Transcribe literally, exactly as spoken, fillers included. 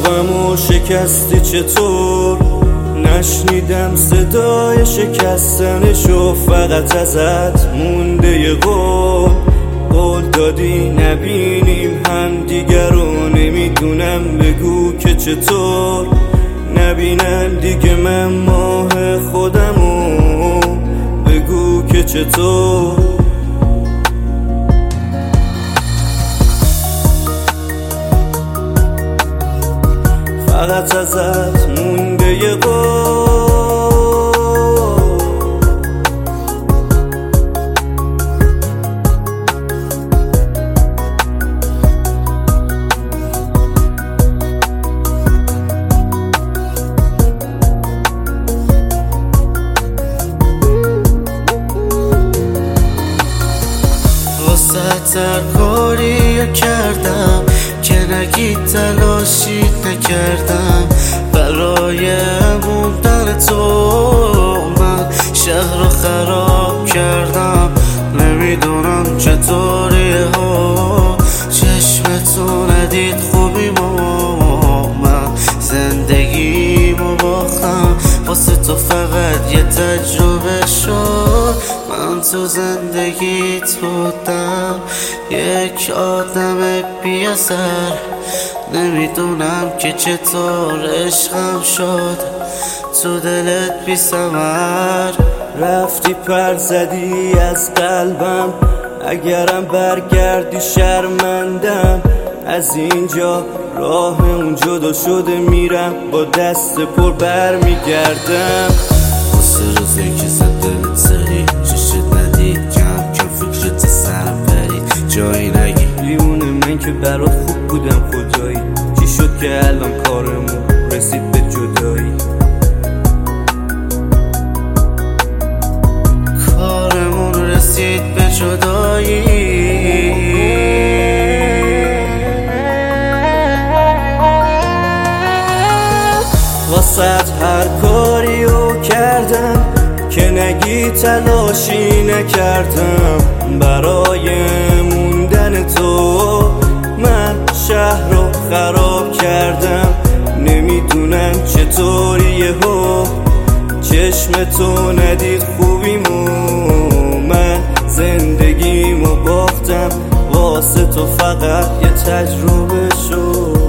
قلبمو شکستی چطور؟ نشنیدم صدای شکستنشو، فقط ازت مونده یه قول. قول دادی نبینیم هم دیگر رو، نمیدونم بگو که چطور نبینم دیگه من ماه خودمو، بگو که چطور. فقط ازت مونده یه قول. واسه هر کاری کردم که نگی تلاشی نکردم، برای موندن تو من شهر رو خراب کردم. نمیدونم چطوریه ها چشمتو ندید خوبیمو، من زندگیمو باختم واسه تو فقط یه تجربه شد. من تو زندگیت بودم یک آدم بی اثر، نمیدونم که چطور عشقم شد تو دلت بی ثمر. رفتی پر زدی از قلبم، اگرم برگردی شرمندم. از اینجا راه اون جدا شده، میرم با دست پر بر میگردم. واسه روزی که زد دلت سری چشت ندید، کم کم فکرت سرم برید جایی نگی. لیونه من که برات خوب بودم خدایی، چی شد که الان کارمون رسید به جدایی؟ کارمون رسید به جدایی. واسه هر کاریو کردم که نگی تلاشی نکردم، برای موندن تو من شهر رو خراب کردم. نمیدونم چطوریه ها چشم تو ندید خوبیمو، من زندگیمو باختم واسه تو فقط یه تجربه شد.